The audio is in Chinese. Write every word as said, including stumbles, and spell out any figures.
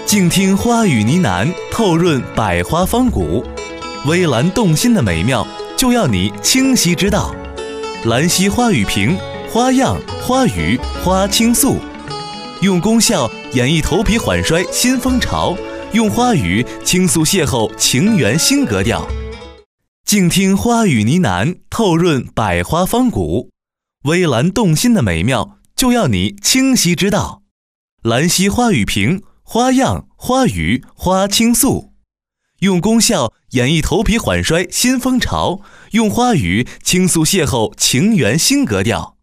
静听花语呢喃，透润百花芳骨。微澜动心的美妙，就要你清晰知道。兰溪花语评，花样、花语、花倾诉，用功效演绎头皮缓衰新风潮，用花语倾诉邂逅情缘新格调。静听花语呢喃，透润百花芳骨。微澜动心的美妙，就要你清晰知道。兰溪花语评，花样、花语、花倾诉，用功效演绎头皮缓衰新风潮，用花语倾诉邂逅情缘新格调。